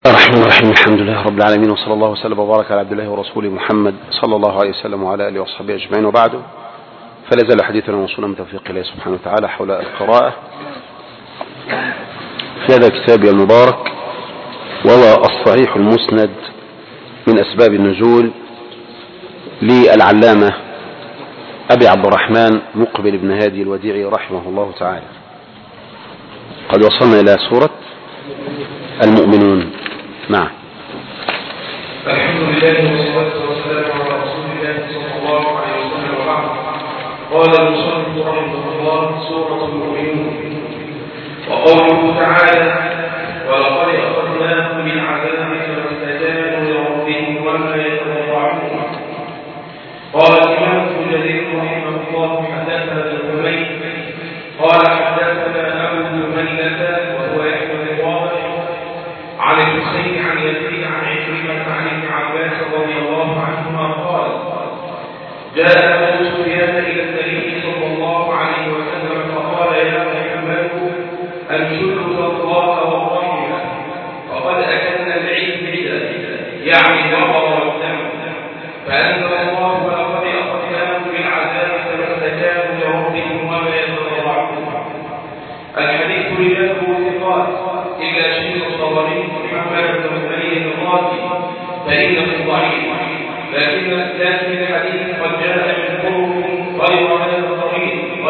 الرحمن الرحيم. الحمد لله رب العالمين، وصلى الله وسلم وبارك على عبد الله ورسوله محمد صلى الله عليه وسلم وعلى آله وصحبه أجمعين، وبعد، فلا زال حديثنا موصولا من توفيق الله سبحانه وتعالى حول القراءة في هذا الكتاب المبارك، وهو الصحيح المسند من أسباب النزول للعلامة أبي عبد الرحمن مقبل بن هادي الوديعي رحمه الله تعالى. قد وصلنا إلى سورة المؤمنون. نعم. الحمد لله والصلاة والسلام على رسول الله صلى الله عليه وسلم، وبعد. قال المصنف رحمه الله: سورة المؤمنون. وقوله تعالى: ولقد أخذناهم بالعذاب فاستجابوا لربهم وما يتضرعون. قال الإمام ابن جرير رحمه الله: حدثنا ابن حميد قال حدثنا أبو جميلة وهو يحيى بن واضح عن الحسين عن يزيد عن عكرمة عن ابن عباس رضي الله عنهما قال: جاء أبو سفيان إلى النبي صلى الله عليه وسلم فقال: يا محمد، أنشدك الله والرحمة، فقد أكلنا العيد يعني النظر والدم. فأنزل الله: ولقد أخذناهم بالعذاب فاستجابوا لربهم وما يتضرعون. الحديث رجاله ثقات إلا شيخ الطبري محمد بن علي الرازي فإنه ضعيف، لكن الحديث قد جاء من طرق غير هذا الطريق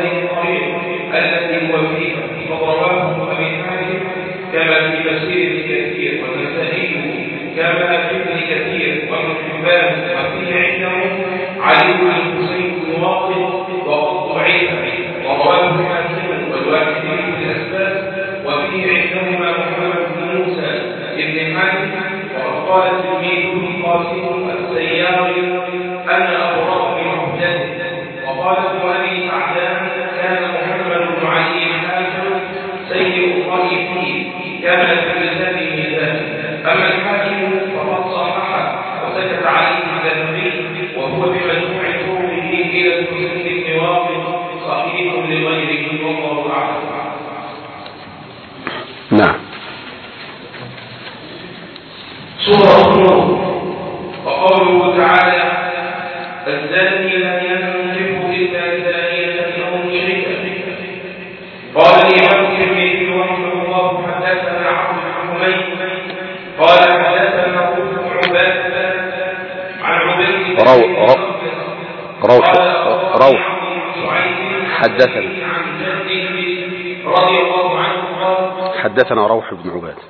التي هو فيها، ورواه أبي حاتم كما في تفسير ابن كثير، والنسائي كما في ابن كثير، وابن حبان، وفيه عندهم علي بن الحسين بن واقد وقد ضعيف، ورواه حاتم والواحدين في الأسباب، وفيه عندهما محمد بن موسى بن حاتم. وقال تلميذه قاسم السياري: أنا أبرأ من عهدته. وقال ابن أبي سعدان: كان محمد بن علي الحاكم سيء الرأي فيه، كان في لسانه ميزان. أما الحاكم فقد صححه وسكت عليه الذهبي، وهو بمجموع طرقه إلى الحسين بن واقد صحيح لغيره، والله أعلم. نعم. سورة النور. وقوله تعالى: الزاني لا ينكح إلا زانية أو مشركة. قال الإمام الترمذي رحمه الله: حدثنا عبد بن حميد قال حدثنا ابو عبادة عن عبيد روح حدثنا رضي الله عنه. حدثنا روح بن عبادة،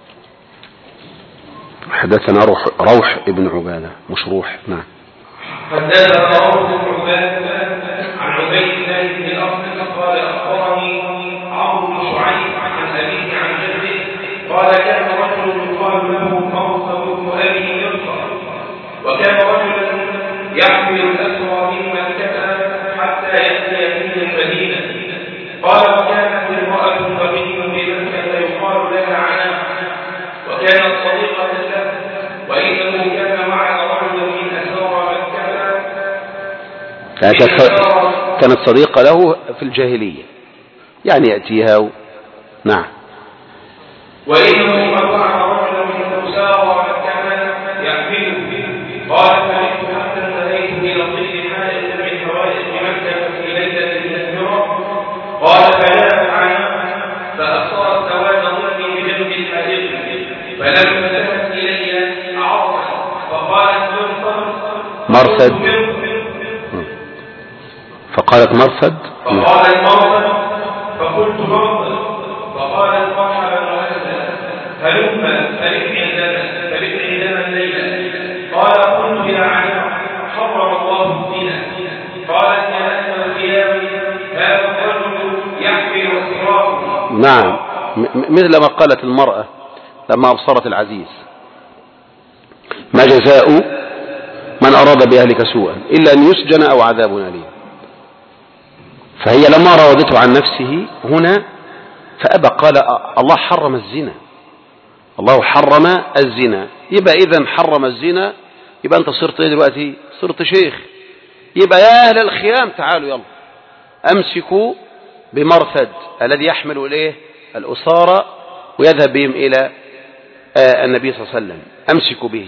حدثنا روح ابن عبادة، مش روح. نعم. حدثنا روح بن عبادة عن عبيد الله بن الأصم قال: أخبرني عمرو بن شعيب عن أبيه عن جده قال: كان رجل يقال له مرثد بن أبي يرفع، وكان رجلا يحمل الأسرى من مكة حتى يأتي من المدينة. قال: وكانت امرأة بغي بمكة يقال لها عناق، وكانت صديقة له، وإنه كان مع رجل من أسرى مكة كانت صديقة له في الجاهلية، يعني يأتيها نعم. وإنه مع رجل من أسرى مكة يحمله. قال: فعلت حتى انتهيت إلى طيب حائط من حوائط مكة في ليلة الهجرة. قال: فجاء عناق فأبصرت سواد ظلمي بجنب الحائط، فلما ذهبت إلي عرفت فقالت: مرصد. فقالت مرصد. فقلت مرصد. فقالت: مرحبا وأهلا، هلما فلك عندنا الليلة. قال: قلت: يا عناق، حرم الله الزنا. قالت: يا أهل القيام، هذا الرجل يحمل أسراه. نعم، مثل ما قالت المرأة لما أبصرت العزيز: ما جزاء من أراد بأهلك سوءا إلا أن يسجن أو عذاب أليم. فهي لما راودته عن نفسه هنا فأبى، قال: الله حرم الزنا، الله حرم الزنا. يبقى إذن حرم الزنا، يبقى أنت صرت دلوقتي صرت شيخ، يبقى يا أهل الخيام تعالوا يلا أمسكوا بمرثد الذي يحمل إليه الأسارة ويذهب بهم إلى النبي صلى الله عليه وسلم أمسك به،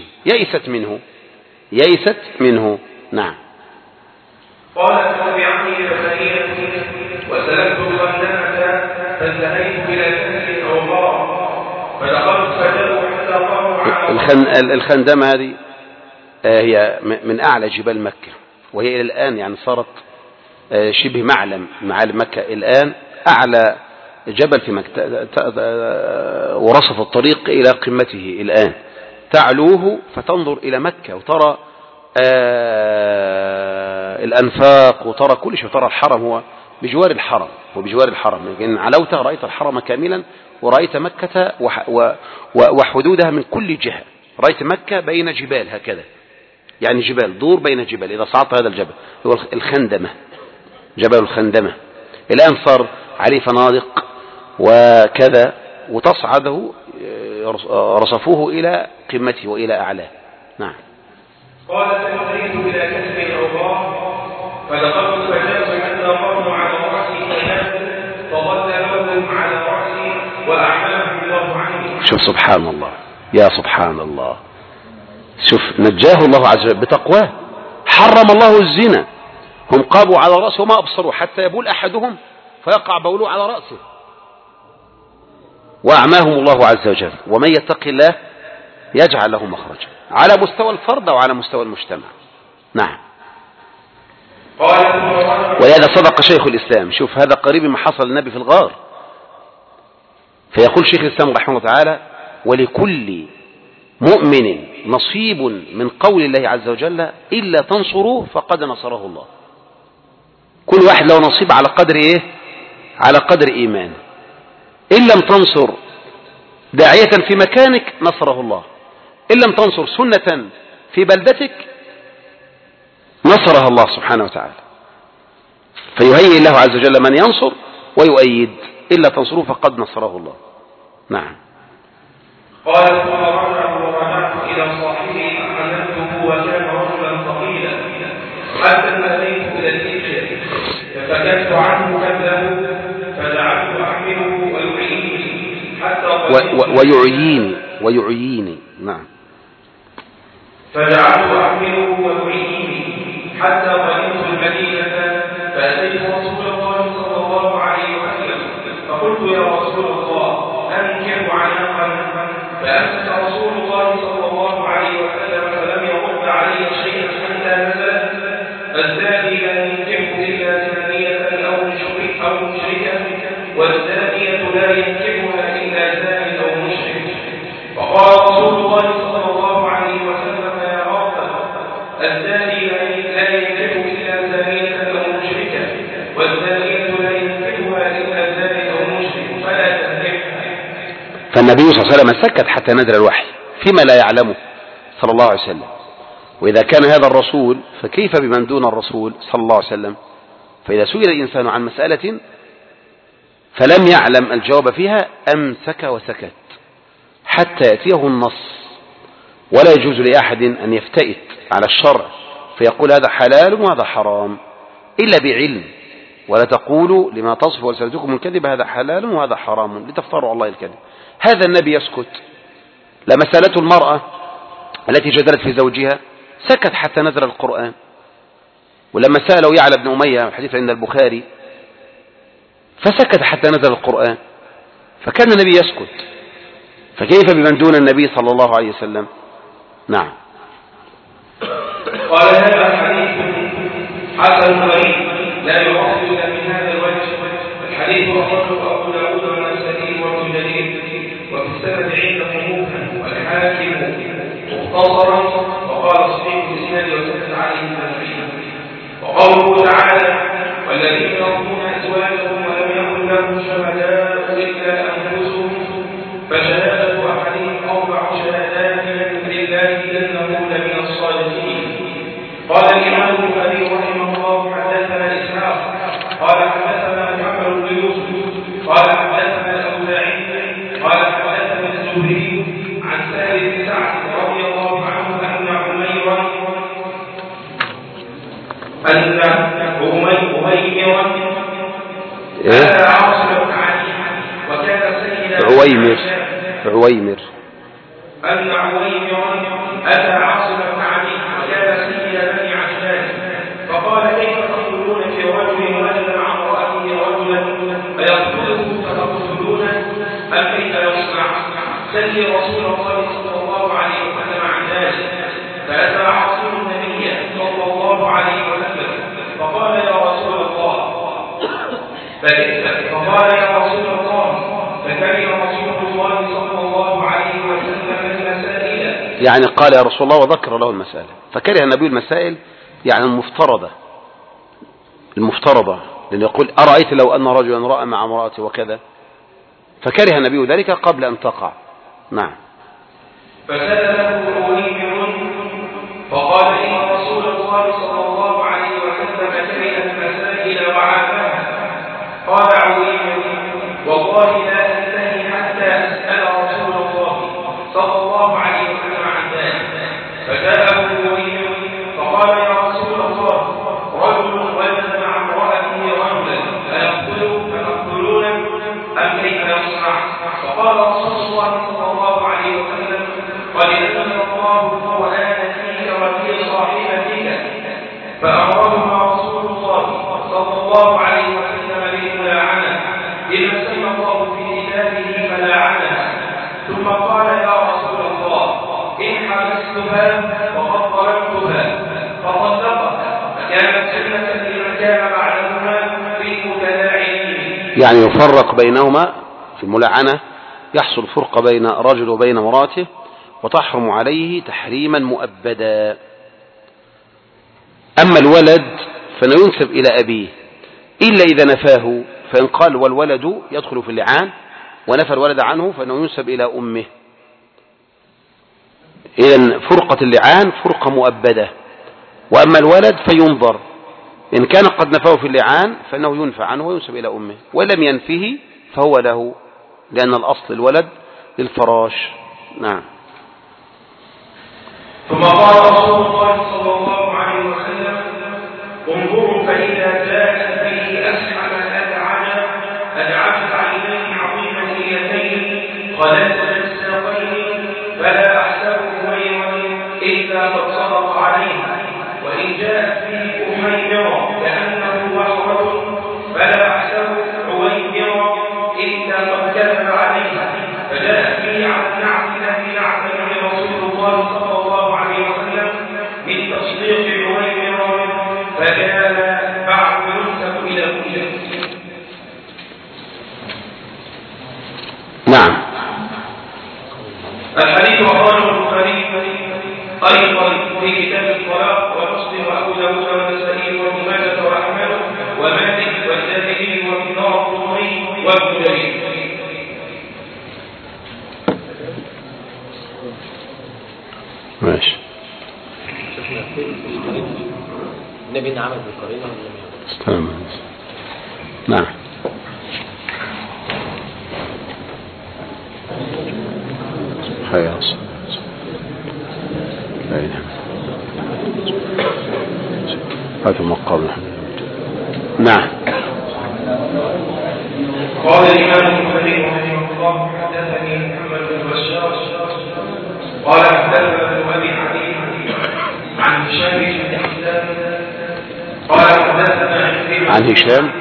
يئست منه. نعم. قال تبعني فسنيت وسلمت الخندمة فانتهيت إلى كهف أو غار فدخلت فجأوا حتى قاموا الخندمة هذه هي من أعلى جبال مكة، وهي إلى الآن يعني صارت شبه معلم مكة الآن، أعلى جبل في مكة، ورصف الطريق إلى قمته الآن، تعلوه فتنظر إلى مكة وترى الأنفاق وترى كل شيء، وترى الحرم، هو بجوار الحرم، لكن علوتها رأيت الحرم كاملا، ورأيت مكة وحدودها من كل جهة، رأيت مكة بين جبال هكذا، يعني جبال دور بين جبال. إذا صعدت هذا الجبل هو الخندمة، جبل الخندمة، الآن صار عليه فنادق وكذا، وتصعده رصفوه إلى قمته وإلى أعلاه. نعم. قال فانتهيت إلى كهف أو غار فدخلت فجأت حتى قاموا على رأسي فظل لهم على رأسي وأعملهم الله عني. شوف سبحان الله، يا سبحان الله، شوف نجاه الله عز وجل بتقواه، حرم الله الزنا، هم قاموا على رأسه وما أبصروا حتى يبول أحدهم فيقع بوله على رأسه، وأعماهم الله عز وجل. ومن يتق الله يجعل له مخرجا، على مستوى الفرد وعلى مستوى المجتمع. نعم. ولهذا صدق شيخ الإسلام، شوف هذا قريب ما حصل النبي في الغار، فيقول شيخ الإسلام رحمه الله تعالى: ولكل مؤمن نصيب من قول الله عز وجل إلا تنصروه فقد نصره الله. كل واحد له نصيب على قدر إيه؟ على قدر إيمانه. إن لم تنصر داعية في مكانك نصره الله، إن لم تنصر سنة في بلدتك نصرها الله سبحانه وتعالى. فيهيئ الله عز وجل من ينصر ويؤيد، إلا تنصروه فقد نصره الله. نعم. قال ثم رجعت إلى صاحبي فحملته وكان رجلا ثقيلا حتى انتهيت إلى الإبل فكدت عنه كبله فجعلت أحمله ويعييني. نعم. فجعلت أحمله ويعييني حتى قدمت المدينة فأتيت رسول الله صلى الله عليه وسلم فقلت: يا رسول الله أنكح عناقا؟ فأمسك رسول الله صلى الله عليه وسلم فلم يرد علي شيئا حتى نزلت: الزاني لا ينكح إلا زانية أو مشركة، والزانية لا ينكحها إلا زان أو مشرك. فقال رسول الله صلى الله عليه وسلم: يا رب، الزاني لا ينكح إلا زانية أو مشركة، والزانية لا ينكحها إلا زان أو مشرك، فلا تنكحها. فالنبي صلى الله عليه وسلم سكت حتى نزل الوحي فيما لا يعلمه صلى الله عليه وسلم. وإذا كان هذا الرسول فكيف بمن دون الرسول صلى الله عليه وسلم؟ فإذا سئل الإنسان عن مسألة فلم يعلم الجواب فيها أمسك وسكت حتى يأتيه النص. ولا يجوز لأحد أن يفتئت على الشرع فيقول هذا حلال وهذا حرام إلا بعلم. ولا تقولوا لما تصف ألسنتكم الكذب هذا حلال وهذا حرام لتفتروا على الله الكذب. هذا النبي يسكت. لما سألته المرأة التي جدلت في زوجها سكت حتى نزل القرآن. ولما سأله يعلى بن أمية الحديث عند البخاري فسكت حتى نزل القرآن. فكان النبي يسكت، فكيف بمن دون النبي صلى الله عليه وسلم؟ نعم. قال هذا حديث حسن غريب لا يعرف إلا من هذا الوجه. الحديث أخرجه أبو داود والنسائي وابن جرير وفي السند عنده والحاكم مختصرا وقال صحيح الإسناد وسند عليه التنبيه. وقوله تعالى: والذين يرضون أزواجهم ولم يكن لهم شهداء إلا أنفسهم فشهادة أحدهم 4 شهادات لله إنه لمن الصادقين. قال الإمام البخاري رحمه الله: حدثنا إسحاق قال حدثنا محمد بن يوسف قال حدثنا الأوزاعي قال حدثنا الزهري عن سهل بن أن عويمرا أتى عاصم بن عدي وكان سيد بني عجلان فقال كيف تقولون في رجل وجد مع امرأته رجلا فيقتله فتقتلونه أم كيف يصنع؟ سل رسول الله صلى الله عليه وسلم عن ذلك. فأتى عاصم النبي صلى الله عليه وسلم فقال يا رسول الله فكره رسول الله صلى الله عليه وسلم المسائل. يعني قال يا رسول الله وذكر له المسائل. فكره النبي المسائل يعني المفترضة لأنه يقول أرأيت لو أن رجلا رأى مع امرأته وكذا، فكره النبي ذلك قبل أن تقع. نعم. فسأله عويمر فقال إن رسول الله صلى الله عليه وسلم كره المسائل وعافاها. قال عويمر والله لا أنتهي حتى أسأل رسول الله صلى الله عليه وسلم عن ذلك. فجاءه عويمر فقال يا رسول الله رجل ولد مع امرأته رجلا فيقتلون أم كيف يصنع؟ فقال رسول الله صلى الله عليه وسلم قد أنزل الله القرآن فيك وفي صاحبتك. فأمرهما رسول الله صلى الله عليه وسلم بالملاعنة لما سمى الله في كتابه فلاعنها. ثم قال يا رسول الله إن حبستها وقد ضربتها فطلقها فكانت سنة لمن كان بعدهما في المتلاعنين. يعني يفرق بينهما في الملاعنة، يحصل فرق بين رجل وبين امرأته وتحرم عليه تحريما مؤبدا. أما الولد فإنه ينسب إلى أبيه إلا إذا نفاه، فإن قال والولد يدخل في اللعان ونفى الولد عنه فإنه ينسب إلى أمه. إذن فرقة اللعان فرقة مؤبدة. وأما الولد فينظر إن كان قد نفاه في اللعان فإنه ينفى عنه وينسب إلى أمه، ولم ينفه فهو له، لأن الأصل الولد للفراش. نعم. ثم قال رسول الله صلى الله عليه وسلم انظروا فإذا جاء به أسحب أدعت عينين عظيمة اليتين خلت الساقين فلا أحسبه غيرا إلا قد صدق عليه. وإن جاءت به أحيرا كأنه وحرة فلا أحسبه عويمرا إلا قد كذب عليه. فجاءت به عن نعمه نعمه رسول الله صلى الله عليه وسلم من تصديق عويمرا فكان بعد ينسب إلى الأمة. نعم. الحديث أخرجه البخاري أيضا في كتاب الطلاق ومسلم وأبو داود والنسائي وابن ماجه وأحمد ومالك والشافعي وابن القطري وابن جرير. ماشي. النبي عمل بالقرينة ولا لا؟ استنى. نعم. حياص. لا إله. هذا مقام. نعم. قال الإمام البخاري رحمه الله حدثني محمد بن بشار قال حدثنا ابن أبي حديث عن هشام بن حسان قال حدثنا عن هشام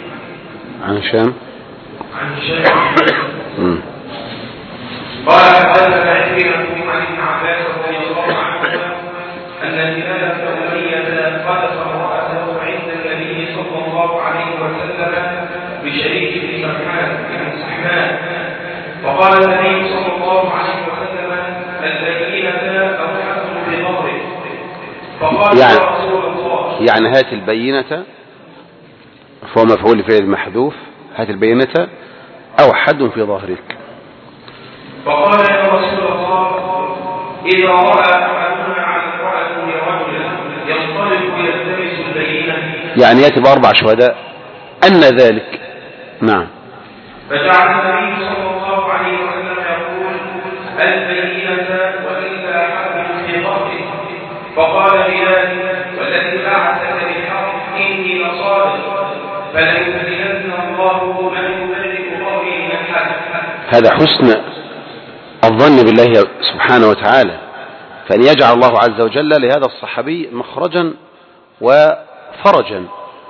قال حدثنا عكرمة عن ابن عباس رضي الله عنهما أن هلال بن أمية قذف امرأته عند النبي صلى الله عليه وسلم بشريك بن سحمان فقال النبي صلى الله عليه وسلم البينة أو حد في ظهره. فقال يا رسول الله يعني هات البينة، فهو مفعول فعل محذوف، هات البينة أو حد في ظهرك. فقال يا رسول الله إذا رأى أحدنا على امرأته رجلا ينطلق يلتمس البينة، يعني يأتي بأربع شهداء أن ذلك. نعم. فجعل النبي صلى الله عليه وسلم يقول البينة وإلا حد في ظهرك. فقال هلال والذي بعثك بالحق إني لصادق فليبتلن الله من يبرئ ظهري من الحد. هذا حسن الظن بالله سبحانه وتعالى، فأن يجعل الله عز وجل لهذا الصحابي مخرجا وفرجا،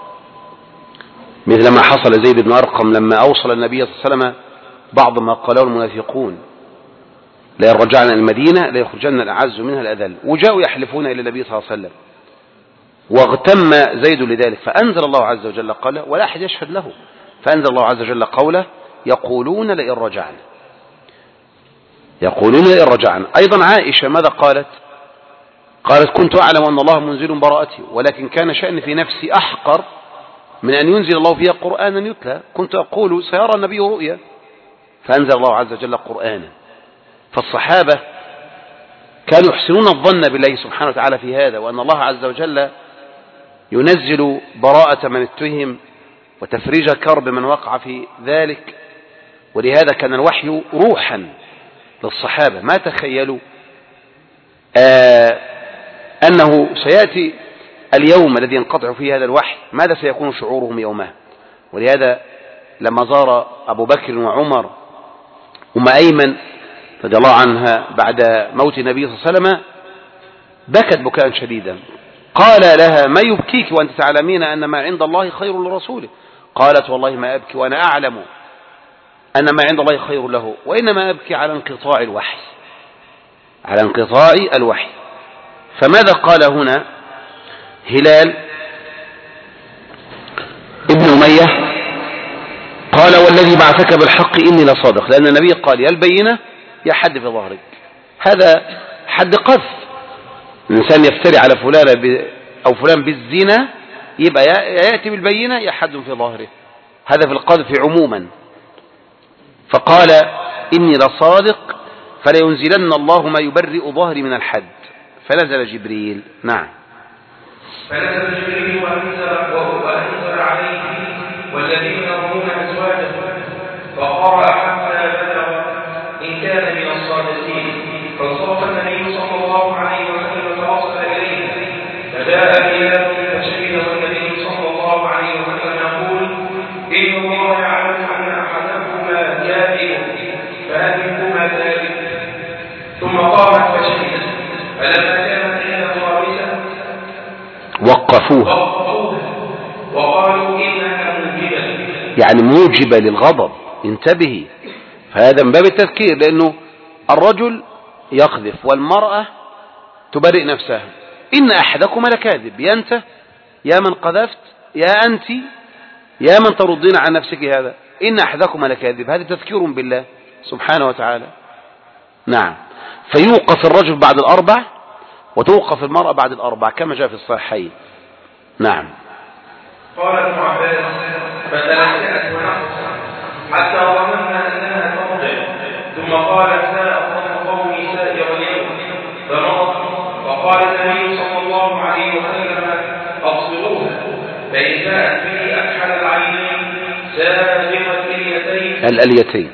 مثل ما حصل زيد بن أرقم لما أوصل النبي صلى الله عليه وسلم بعض ما قاله المنافقون: لا يرجعن المدينة لا يخرجن الأعز منها الأذل، وجاءوا يحلفون إلى النبي صلى الله عليه وسلم، واغتم زيد لذلك، فأنزل الله عز وجل قوله ولا أحد يشهد له، فأنزل الله عز وجل قوله: يقولون لئن رجعنا، يقولون لئن رجعنا. أيضا عائشة ماذا قالت؟ قالت: كنت أعلم أن الله منزل براءتي، ولكن كان شأن في نفسي أحقر من أن ينزل الله فيها قرآنا يتلى، كنت أقول سيرى النبي رؤيا، فأنزل الله عز وجل قرآنا. فالصحابة كانوا يحسنون الظن بالله سبحانه وتعالى في هذا، وأن الله عز وجل ينزل براءة من اتهم وتفريج كرب من وقع في ذلك، ولهذا كان الوحي روحا للصحابة. ما تخيلوا أنه سيأتي اليوم الذي ينقطع فيه هذا الوحي، ماذا سيكون شعورهم يومها؟ ولهذا لما زار أبو بكر وعمر أم أيمن رضي الله عنها بعد موت النبي صلى الله عليه وسلم بكت بكاء شديدا، قال لها: ما يبكيك وأنت تعلمين أن ما عند الله خير لرسوله؟ قالت: والله ما أبكي وأنا أعلم أن ما عند الله خير له، وإنما أبكي على انقطاع الوحي، على انقطاع الوحي. فماذا قال هنا هلال ابن أمية؟ قال: والذي بعثك بالحق إني لصادق، لأن النبي قال: يا البينة يا حد في ظهرك. هذا حد قذف، الإنسان يفتري على فلان أو فلان بالزنا، يبقى يأتي بالبينة يا حد في ظهره، هذا في القذف عموما. فقال: إني لصادق فلينزلن الله ما يبرئ ظهري من الحد، فنزل جبريل. نعم. فنزل جبريل وأنزل عليه والذين يرمون أزواجهم، فقرأ حتى بلغ إن كان من الصادقين، فانصرف النبي صلى الله عليه وسلم فأرسل إليه، فجاء بلال فشهد والنبي صلى الله عليه وسلم يقول: إن الله يعلم أن أحدكما كاذب فأهلكما ذلك. ثم قامت فشهدت، فلما كانت حين خامسة وقفوها وقالوا إنها موجبة، يعني موجبة للغضب، انتبهي. فهذا من باب التذكير، لأنه الرجل يقذف والمرأة تبرئ نفسها. إن أحدكم لكاذب، يا أنت يا من قذفت، يا أنت يا من تردين عن نفسك هذا، إن أحدكم لكاذب، هذا تذكير بالله سبحانه وتعالى. نعم. فيوقف الرجل بعد الأربع وتوقف المرأة بعد الأربع كما جاء في الصحيحين. نعم. قال ابن عباس: فتلكأت ونقصت حتى ظننا أنها ترجع، ثم قالت: لا أظن قومي سائر اليوم، فمضت. فقال النبي صلى الله عليه وسلم: أبصروها، فإن جاءت به أكحل العينين سابغ الإليتين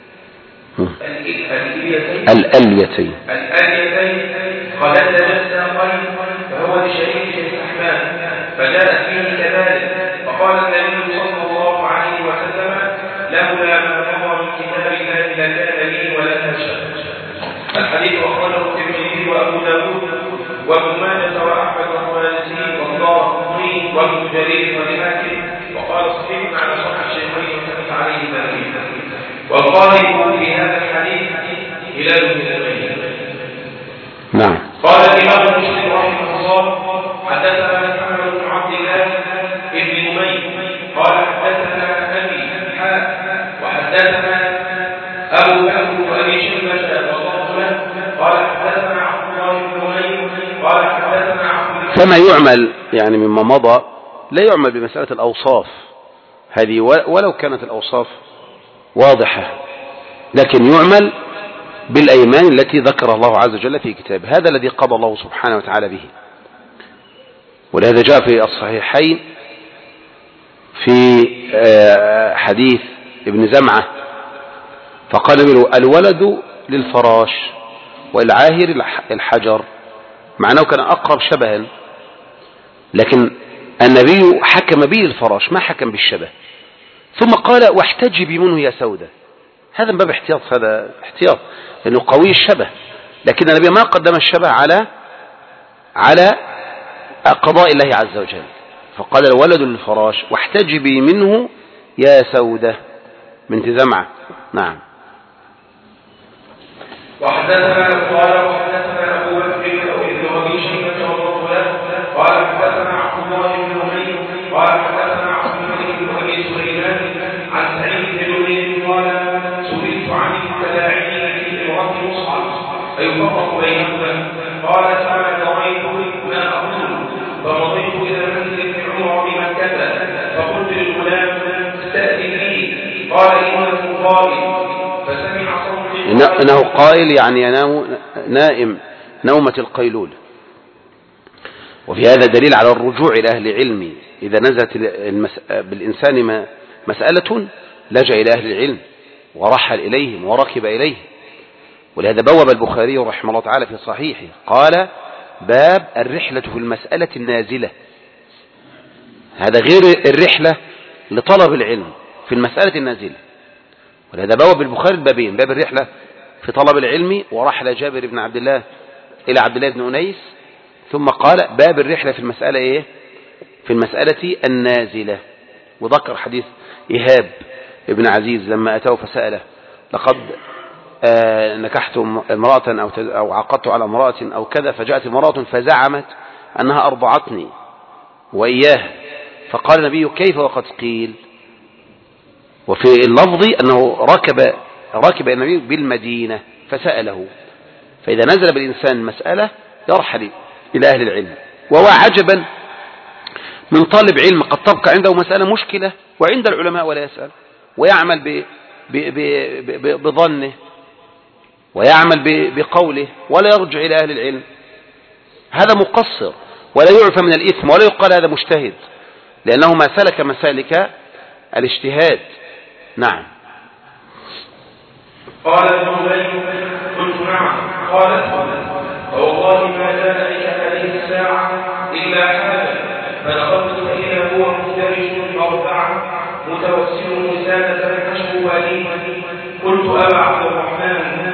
الأليتين قد الساقين، فهو لشريك الرحمن، فجاءت فيه كذلك. فقال النبي صلى الله عليه وسلم: لولا ما نظر من كتاب الله لكان لي ولها شر. الحديث أخرجه الترمذي وأبو داود وابن ماجه وأحمد والطيالسي والدارقطني وابن جرير والحاكم، وقال صحيح على شرح الشيخين وكتب عليه ذلك. والقائل في هذا الحديث هلال بن أمية. نعم. قال الإمام مسلم رحمه الله: حدثنا محمد بن عبد الله بن أمية قال حدثنا أبي وحدثنا أبو بكر وأبي شيبة وطلحة قال حدثنا عبد الله بن أمية قال حدثنا عبد الله. كما يعمل يعني مما مضى، لا يعمل بمسألة الأوصاف هذه ولو كانت الأوصاف واضحة، لكن يعمل بالأيمان التي ذكر الله عز وجل في كتابه، هذا الذي قضى الله سبحانه وتعالى به. ولهذا جاء في الصحيحين في حديث ابن زمعة فقال الولد للفراش والعاهر الحجر، معناه كان أقرب شبها، لكن النبي حكم به الفراش ما حكم بالشبه. ثم قال: واحتجبي منه يا سودة، هذا من باب احتياط، هذا احتياط لأنه قوي الشبه، لكن النبي ما قدم الشبه على قضاء الله عز وجل، فقال الولد للفراش واحتجبي منه يا سودة بنت زمعة. نعم. وحدثنا أبو بكر بن أبي شيبة قال حدثنا عبد الله بن أمير قال حدثنا عبد الملك بن أبي سليمان عن سعيد بن جبير قال سئلت عن التلاعين في امرأة مصعب فيفرق بينهما قال فما دريت ما أقول فمضيت إلى منزل ابن عمر بمكة فقلت للغلام استأذن لي قال إنه قائل فسمع صوتي إنه قائل يعني ينام نائم نومة القيلول. وفي هذا دليل على الرجوع إلى أهل العلم، إذا نزلت بالإنسان مسألة لجأ إلى أهل العلم ورحل إليهم وركب إليهم. ولهذا بوب البخاري رحمه الله تعالى في صحيحه قال باب الرحلة في المسألة النازلة، هذا غير الرحلة لطلب العلم في المسألة النازلة. ولهذا بوب البخاري البابين، باب الرحلة في طلب العلم ورحل جابر بن عبد الله إلى عبد الله بن أنيس، ثم قال باب الرحلة في المسألة إيه؟ في المسألة النازلة. وذكر حديث إيهاب ابن عزيز لما أتاه فسأله لقد نكحت امرأة أو عقدت على امرأة أو كذا، فجاءت امرأة فزعمت أنها أرضعتني وإياه، فقال النبي كيف وقد قيل؟ وفي اللفظ أنه ركب النبي بالمدينة فسأله. فإذا نزل بالإنسان مسألة يرحل إلى أهل العلم. وهو عجبا من طالب علم قد تبقى عنده مسألة مشكلة وعند العلماء ولا يسأل، ويعمل بظنه ويعمل بقوله ولا يرجع إلى أهل العلم، هذا مقصر ولا يعفى من الإثم ولا يقال هذا مجتهد، لأنه ما سلك مسالك الاجتهاد. نعم. قال ابن قلت نعم قال فوالله ما كان لك هذه الساعة إلا هذا، فنظرت فإذا هو مفترش أربعة متوسل لسانة أشكو ولي. قلت أبا عبد الرحمن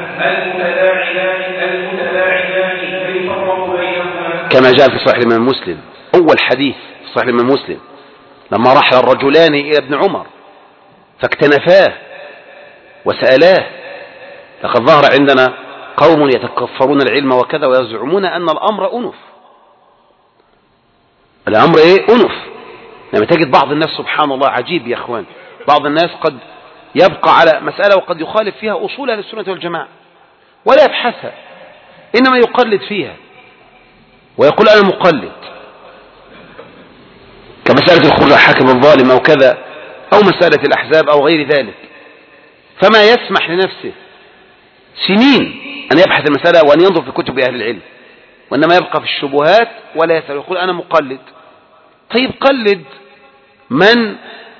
المتلاعبان فيفرق بينهما، كما جاء في صحيح الإمام مسلم، أول حديث في صحيح الإمام مسلم لما رحل الرجلان إلى ابن عمر فاكتنفاه وسألاه لقد ظهر عندنا قوم يتكفرون العلم وكذا ويزعمون أن الأمر أنف. الأمر إيه؟ أنف. لما تجد بعض الناس سبحان الله عجيب يا أخوان، بعض الناس قد يبقى على مسألة وقد يخالف فيها أصول أهل السنة والجماعة ولا يبحثها، إنما يقلد فيها ويقول أنا مقلد، كمسألة الخروج حاكم الظالم أو كذا، أو مسألة الأحزاب أو غير ذلك، فما يسمح لنفسه سنين أن يبحث المسألة وأن ينظر في كتب أهل العلم، وإنما يبقى في الشبهات ولا يسأل، يقول أنا مقلد. طيب قلد من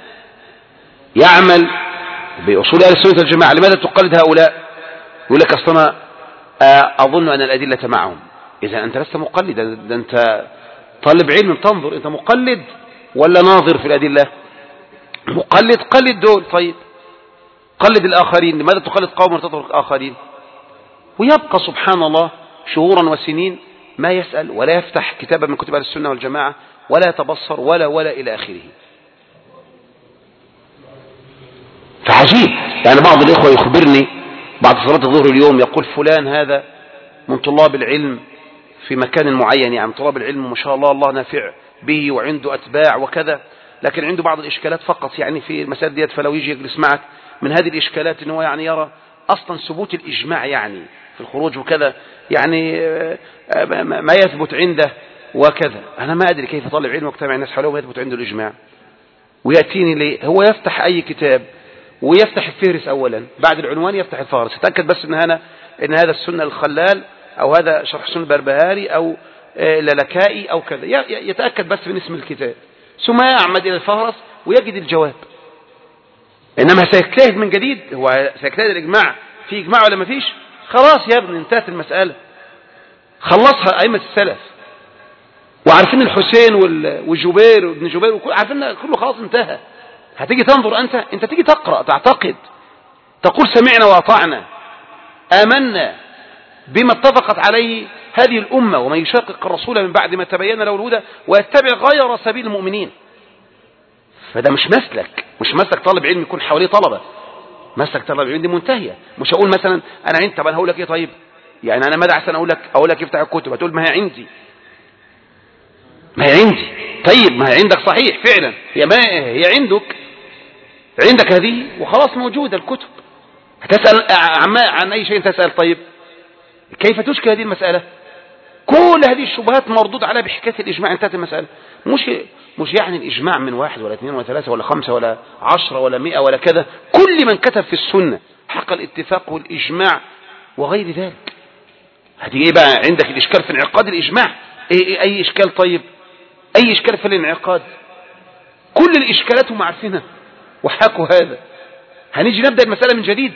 يعمل بأصول أهل السنة والجماعة، لماذا تقلد هؤلاء؟ يقول لك أصلا أظن أن الأدلة معهم. إذا أنت لست مقلدا، ده أنت طالب علم تنظر، أنت مقلد ولا ناظر في الأدلة؟ مقلد، قلد دول. طيب قلد الآخرين، لماذا تقلد قوم وتترك آخرين؟ ويبقى سبحان الله شهورا وسنين ما يسأل ولا يفتح كتابا من كتب أهل السنة والجماعة ولا يتبصر ولا إلى آخره. فعجيب يعني بعض الإخوة يخبرني بعد صلاة الظهر اليوم يقول فلان هذا من طلاب العلم في مكان معين، يعني طلاب العلم ما شاء الله الله نافع به وعنده أتباع وكذا، لكن عنده بعض الإشكالات فقط يعني في المسائل ديت، فلو يجي يجلس معك من هذه الإشكالات إنه يعني يرى أصلا ثبوت الإجماع يعني في الخروج وكذا، يعني ما يثبت عنده وكذا. أنا ما أدري كيف طالب علم واجتمع الناس حوله ويثبت عنده الإجماع، ويأتيني ليه هو يفتح أي كتاب ويفتح الفهرس أولا، بعد العنوان يفتح الفهرس، يتأكد بس إن هذا السنة الخلال أو هذا شرح سنة البربهاري أو لالكائي أو كذا، يتأكد بس من اسم الكتاب، ثم يعمد إلى الفهرس ويجد الجواب. إنما سيجتهد من جديد، هو سيجتهد الإجماع، في إجماع ولا ما فيش؟ خلاص يا ابني انتهت المسألة، خلصها أئمة السلف، وعارفين الحسين والجبير وابن جبير عارفين كله خلاص انتهى. هتيجي تنظر أنت تيجي تقرأ تعتقد، تقول سمعنا وأطعنا، آمنا بما اتفقت عليه هذه الأمة، ومن يشاقق الرسول من بعد ما تبين له الهدى ويتبع غير سبيل المؤمنين. فده مش مسلك طالب علم يكون حواليه طلبة. مسلك طالب علم دي منتهية. مش هقول مثلا أنا عندي، طب أنا هقول لك إيه؟ طيب يعني أنا ماذا أحسن أقول لك افتح الكتب، هتقول ما هي عندي. طيب ما هي عندك صحيح فعلا، هي عندك هذه وخلاص موجودة الكتب. هتسأل عن أي شيء تسأل. طيب كيف تشكل هذه المسألة؟ كل هذه الشبهات مردود عليها بحكاية الإجماع، انتهت المسألة. مش يعني الإجماع من 1 ولا 2 ولا 3 ولا 5 ولا 10 ولا 100 ولا كذا. كل من كتب في السنة حق الاتفاق والإجماع وغير ذلك. هذه ايه بقى عندك الإشكال في انعقاد الإجماع؟ أي إشكال؟ طيب أي إشكال في الانعقاد؟ كل الإشكالات هم عارفينها وحكوا هذا. هنيجي نبدأ المسألة من جديد.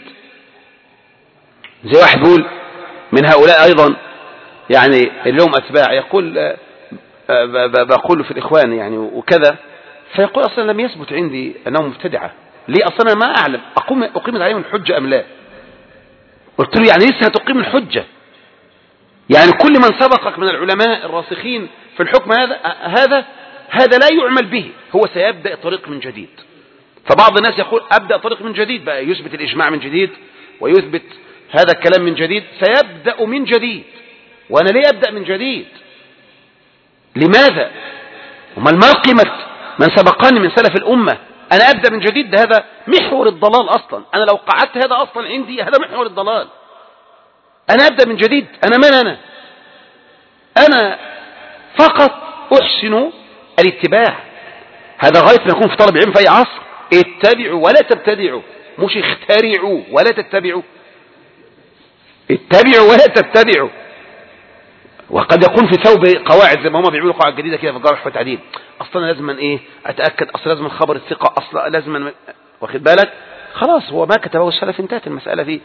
زي واحد بيقول من هؤلاء أيضا يعني اليوم أتباع، يقول بقول في الإخوان يعني وكذا، فيقول أصلا لم يثبت عندي أنهم مبتدعة. ليه؟ أصلا ما أعلم أقيمت عليهم الحجة أم لا. قلت له يعني لسه هتقيم الحجة؟ يعني كل من سبقك من العلماء الراسخين في الحكم هذا لا يعمل به، هو سيبدأ طريق من جديد. فبعض الناس يقول أبدأ طريق من جديد بقى، يثبت الإجماع من جديد ويثبت هذا الكلام من جديد، سيبدأ من جديد. وأنا ليه أبدأ من جديد؟ لماذا؟ ما قيمة من سبقني من سلف الأمة؟ أنا أبدأ من جديد، ده هذا محور الضلال أصلا. أنا لو قعدت هذا أصلا عندي هذا محور الضلال. أنا أبدأ من جديد. أنا من أنا فقط أحسن الاتباع. هذا غاية ما يكون في طلب علم في أي عصر. اتبعوا ولا تبتدعوا، مش اخترعوا ولا تتبعوا. اتبعوا ولا تبتدعوا. وقد يكون في ثوب قواعد زي ما هم بيعملوا قواعد جديدة كده في الجرح والتعديل. أصلا لازم أتأكد، أصلا لازم خبر الثقة، أصلا لازم واخد بالك. خلاص هو ما كتبه السلف انتهت المسألة فيه.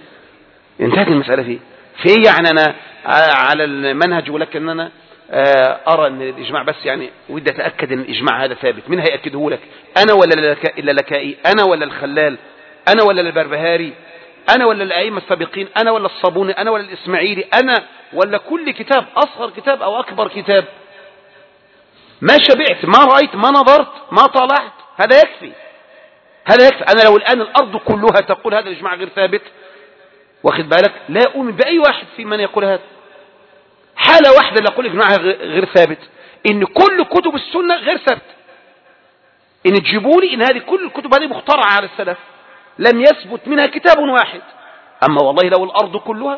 في يعني أنا على المنهج، ولكن أنا أرى أن الإجماع بس يعني ودي أتأكد أن الإجماع هذا ثابت. من هيأكده لك؟ أنا ولا اللالكائي؟ أنا ولا الخلال؟ أنا ولا البربهاري؟ أنا ولا الأئمة السابقين؟ أنا ولا الصابوني؟ أنا ولا الإسماعيلي؟ أنا ولا كل كتاب، أصغر كتاب أو أكبر كتاب؟ ما شبعت، ما رأيت، ما نظرت، ما طالعت، هذا يكفي. أنا لو الآن الأرض كلها تقول هذا الإجماع غير ثابت، واخد بالك، لا أؤمن بأي واحد في من يقول هذا. حالة واحدة اللي أقول إجماعها غير ثابت، إن كل كتب السنة غير ثابت. إن تجيبوني إن هذه كل الكتب هذه مخترعة على السلف، لم يثبت منها كتاب واحد. أما والله لو الأرض كلها،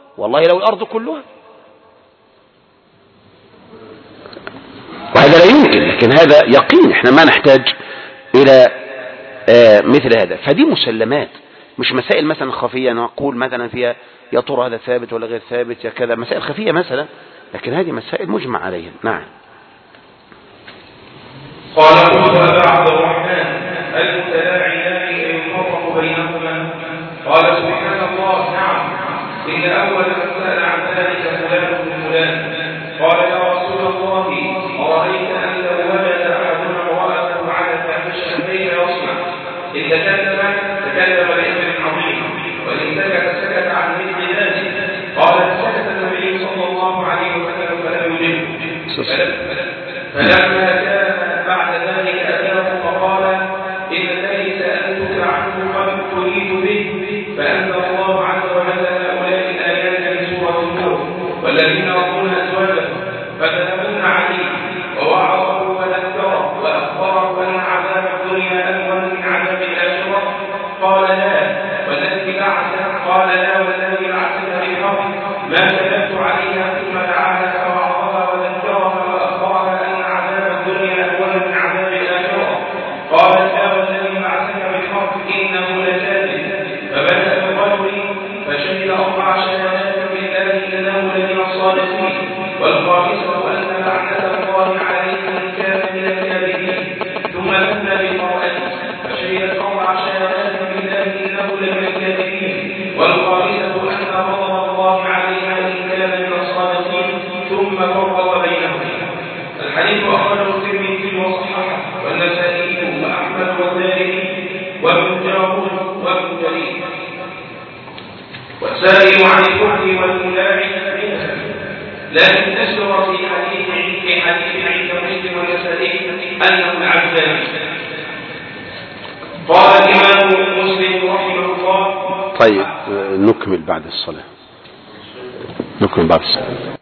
وهذا لا يمكن. لكن هذا يقين، احنا ما نحتاج إلى مثل هذا. فدي مسلمات، مش مسائل مثلا خفية نقول مثلا فيها يا ترى هذا ثابت ولا غير ثابت، يا كذا، مسائل خفية مثلا. لكن هذه مسائل مجمع عليها. نعم. قال أبا عبد الرحمن المتلاعبان يفرق بينهما. قال سبحان الله، نعم، إن أول من سأل عن ذلك فلان بن فلان. قال يا رسول الله، أرأيت أن لو وجد أحدنا امرأته على فاحشة كيف يصنع؟ إن تكلم باسم عظيم، وإن سكت عن مثل ذلك. قال فسكت النبي صلى الله عليه وسلم فلم يجبه. فلما كان بعد ذلك أتاه فقال إن الذي سألتك عنه قد تريد به، فأنزل الله عز وجل هؤلاء الآيات في سورة النور: والذين يرضون أزواجهم فتنبون عليه ووعظه وذكره وأخبره أن عذاب الدنيا أهون من عذاب الآخرة. قال لا والذي بعثك بالحق ما كذبت عليها، ثم دعاها فوعظها وذكرها وأخبرها أن عذاب الدنيا أهون من عذاب الآخرة. قالت لا والذي بعثك بالحق إنه لكاذب. فبدأ بالرجل فشهد 4 شهادات بالله إنه لمن الصادقين، والخامسة أن لعنة الله عليه إن كان من الكاذبين. ثم أتى بالمرأة فشهدت 4 شهادات بالله إنه لمن الكاذبين، والخامسة أن غضب الله عليها إن كان من الصادقين. ثم فرق بينهم. الحديث أخرجه الترمذي وصححه والنسائي وأحمد والدارمي وابن جارود وابن جرير. والسائل عن الحكم والملاعب منها، لكن أشهر في حديث عند مسلم والنسائي أنه العبدان. قال الإمام مسلم رحمه الله. طيب نكمل بعد الصلاة.